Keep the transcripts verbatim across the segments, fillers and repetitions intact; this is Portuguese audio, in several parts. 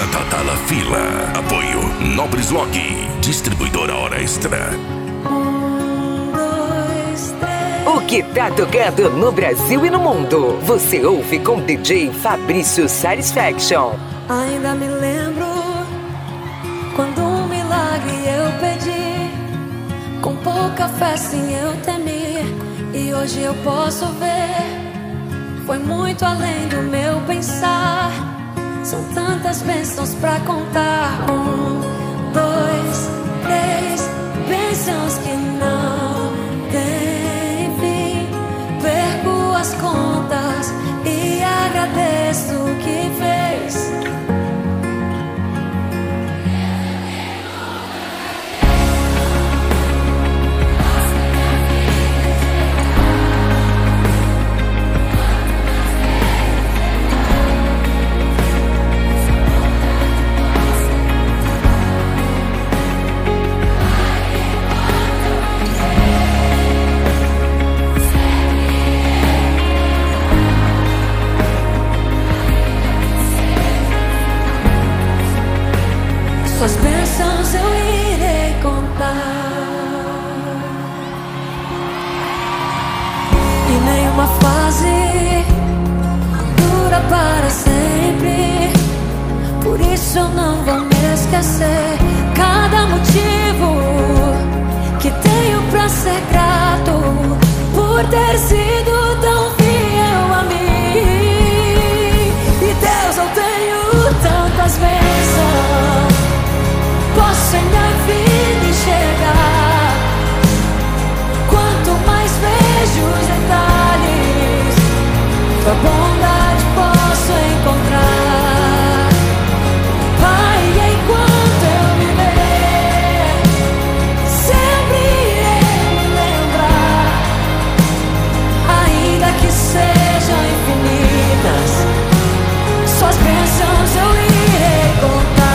Batata La Fila. Apoio Nobres Log, distribuidora Hora Extra. O que tá tocando no Brasil e no mundo, você ouve com D J Fabrício Satisfaction. Ainda me lembro quando um milagre eu pedi, com pouca fé sim eu temi, e hoje eu posso ver, foi muito além do meu pensar. São tantas bênçãos pra contar. Um, dois, três, bênçãos que não tem fim. Perco as contas e agradeço o que fez. Suas bênçãos eu irei contar, e nenhuma fase dura para sempre. Por isso eu não vou me esquecer. Cada motivo que tenho pra ser grato, por ter sido tão fiel a mim. E Deus, eu tenho tantas bênçãos, posso em minha vida enxergar. Quanto mais vejo os detalhes, tua bondade posso encontrar. Pai, enquanto eu viver, sempre irei me lembrar. Ainda que sejam infinitas, suas bênçãos eu irei contar.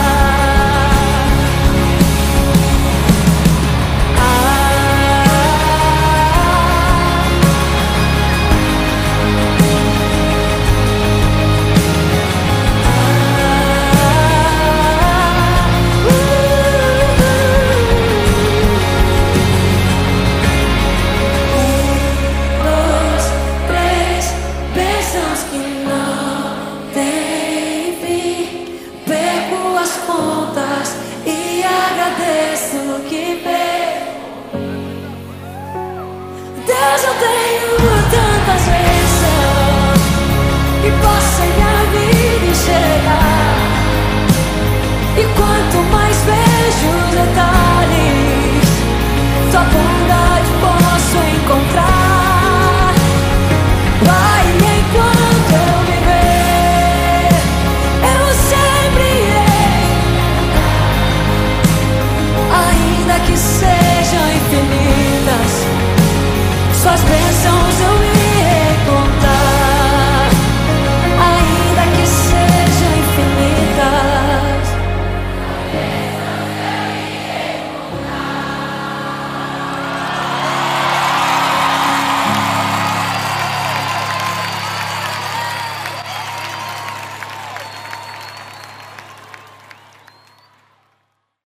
Deus, eu tenho tantas bênçãos e posso